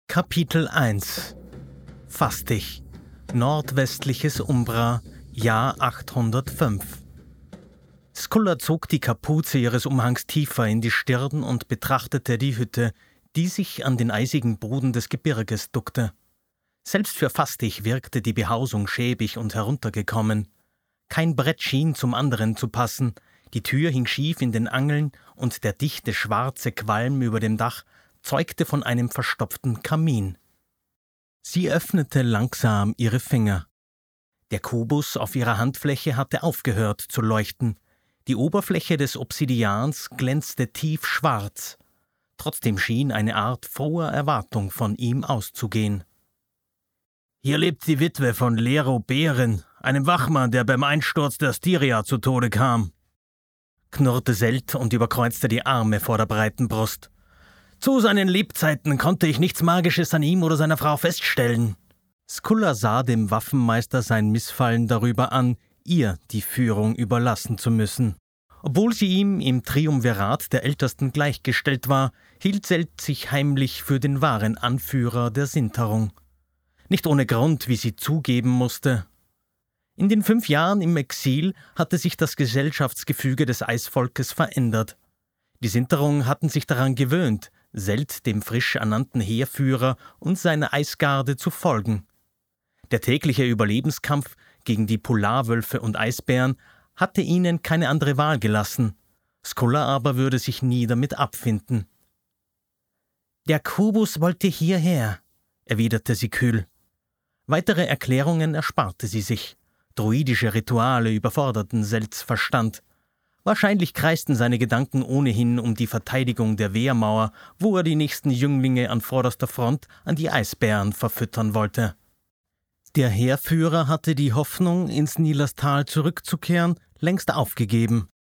Kapitel 1 Fastig, nordwestliches Umbra, Jahr 805. Skulla zog die Kapuze ihres Umhangs tiefer in die Stirn und betrachtete die Hütte, die sich an den eisigen Boden des Gebirges duckte. Selbst für Fastig wirkte die Behausung schäbig und heruntergekommen. Kein Brett schien zum anderen zu passen, die Tür hing schief in den Angeln und der dichte schwarze Qualm über dem Dach zeugte von einem verstopften Kamin. Sie öffnete langsam ihre Finger. Der Kubus auf ihrer Handfläche hatte aufgehört zu leuchten. Die Oberfläche des Obsidians glänzte tiefschwarz. Trotzdem schien eine Art froher Erwartung von ihm auszugehen. »Hier lebt die Witwe von Lero Beren, einem Wachmann, der beim Einsturz der Styria zu Tode kam«, knurrte Selt und überkreuzte die Arme vor der breiten Brust. »Zu seinen Lebzeiten konnte ich nichts Magisches an ihm oder seiner Frau feststellen.« Skulla sah dem Waffenmeister sein Missfallen darüber an, ihr die Führung überlassen zu müssen. Obwohl sie ihm im Triumvirat der Ältesten gleichgestellt war, hielt Selt sich heimlich für den wahren Anführer der Sinterung. Nicht ohne Grund, wie sie zugeben musste. In den 5 Jahren im Exil hatte sich das Gesellschaftsgefüge des Eisvolkes verändert. Die Sinterung hatten sich daran gewöhnt, Selt dem frisch ernannten Heerführer und seiner Eisgarde zu folgen. Der tägliche Überlebenskampf gegen die Polarwölfe und Eisbären hatte ihnen keine andere Wahl gelassen. Skulla aber würde sich nie damit abfinden. »Der Kubus wollte hierher«, erwiderte sie kühl. Weitere Erklärungen ersparte sie sich. Druidische Rituale überforderten Selts Verstand. Wahrscheinlich kreisten seine Gedanken ohnehin um die Verteidigung der Wehrmauer, wo er die nächsten Jünglinge an vorderster Front an die Eisbären verfüttern wollte. Der Heerführer hatte die Hoffnung, ins Nilastal zurückzukehren, längst aufgegeben.